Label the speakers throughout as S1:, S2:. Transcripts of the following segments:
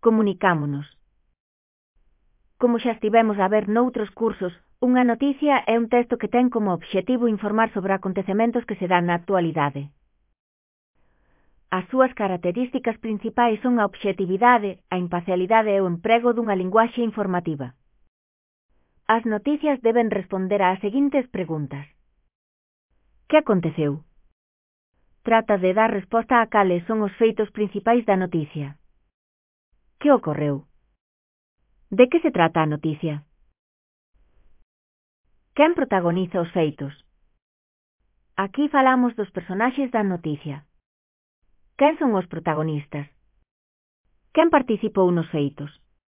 S1: Comunicámonos. Como xa estivemos a ver noutros cursos, unha noticia é un texto que ten como obxectivo informar sobre acontecementos que se dan na actualidade. As súas características principais son a obxectividade, a imparcialidade e o emprego dunha linguaxe informativa. As noticias deben responder ás seguintes preguntas. Que aconteceu? Trata de dar resposta a cales son os feitos principais da noticia. Que ocorreu? De que se trata a noticia? Quen protagoniza os feitos? Aquí falamos dos personaxes da noticia. Quen son os protagonistas? Quen participou nos feitos?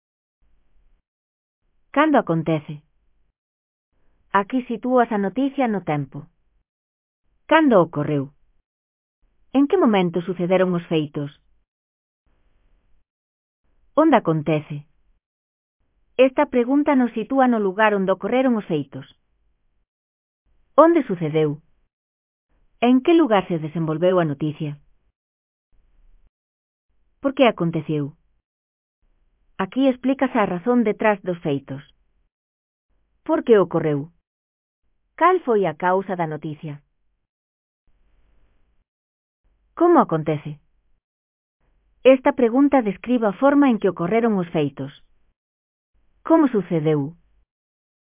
S1: Cando acontece? Aquí sitúas a noticia no tempo. Cando ocorreu? En que momento sucederon os feitos? Onde acontece? Esta pregunta nos sitúa no lugar onde ocorreron os feitos. Onde sucedeu? En que lugar se desenvolveu a noticia? Por que aconteceu? Aquí explícase a razón detrás dos feitos. Por que ocorreu? Cal foi a causa da noticia? Como acontece? Esta pregunta describe a forma en que ocorreron os feitos. Como sucedeu?